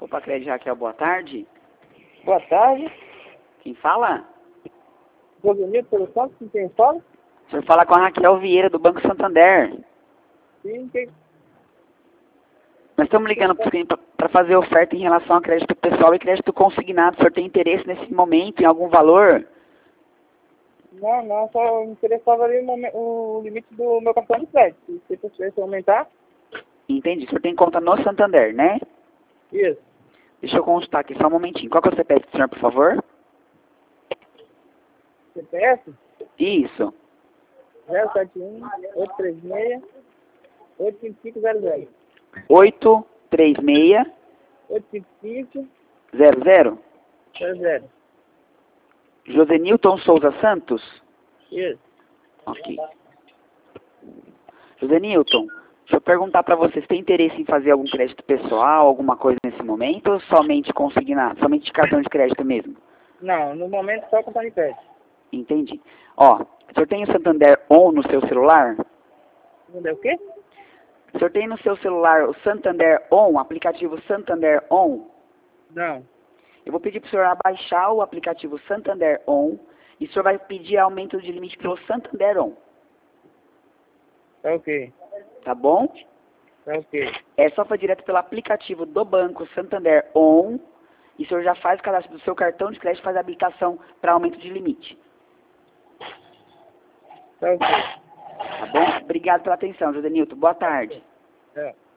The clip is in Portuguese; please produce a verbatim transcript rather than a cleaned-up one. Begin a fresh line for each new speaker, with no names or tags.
Opa, Crédito Raquel, boa tarde.
Boa tarde.
Quem fala?
Josenildo pelo Santos, com quem fala?
O senhor fala com a Raquel Vieira, do Banco Santander.
Sim, quem...
Nós estamos ligando para fazer oferta em relação a crédito pessoal e crédito consignado. O senhor tem interesse nesse momento em algum valor?
Não, não, só me interessava ali o, momen- o limite do meu cartão de crédito. Se você aumentar?
Entendi. O senhor tem conta no Santander, né?
Isso.
Deixa eu consultar aqui só um momentinho. Qual que é o C P F do senhor, por favor?
C P F?
Isso.
zero sete um, oito três seis, oito cinco cinco zero zero.
oito três seis
oito cinco cinco
zero zero.
zero zero.
Josenilton Souza Santos?
Isso.
Ok. Josenilton, deixa eu perguntar para você, você tem interesse em fazer algum crédito pessoal, alguma coisa nesse momento, ou somente consignado, somente de cartão de crédito mesmo?
Não, no momento só cartão de crédito.
Entendi. Ó, o senhor tem o Santander On no seu celular?
Entendeu o quê?
O senhor tem no seu celular o Santander On, o aplicativo Santander On?
Não.
Eu vou pedir para o senhor abaixar o aplicativo Santander On e o senhor vai pedir aumento de limite pelo Santander On.
Tá ok.
Tá bom?
Tá ok.
É só fazer direto pelo aplicativo do banco Santander On e o senhor já faz o cadastro do seu cartão de crédito e faz a habilitação para aumento de limite.
Tá ok.
Tá bom? Obrigado pela atenção, Josenilton. Boa tarde.
É.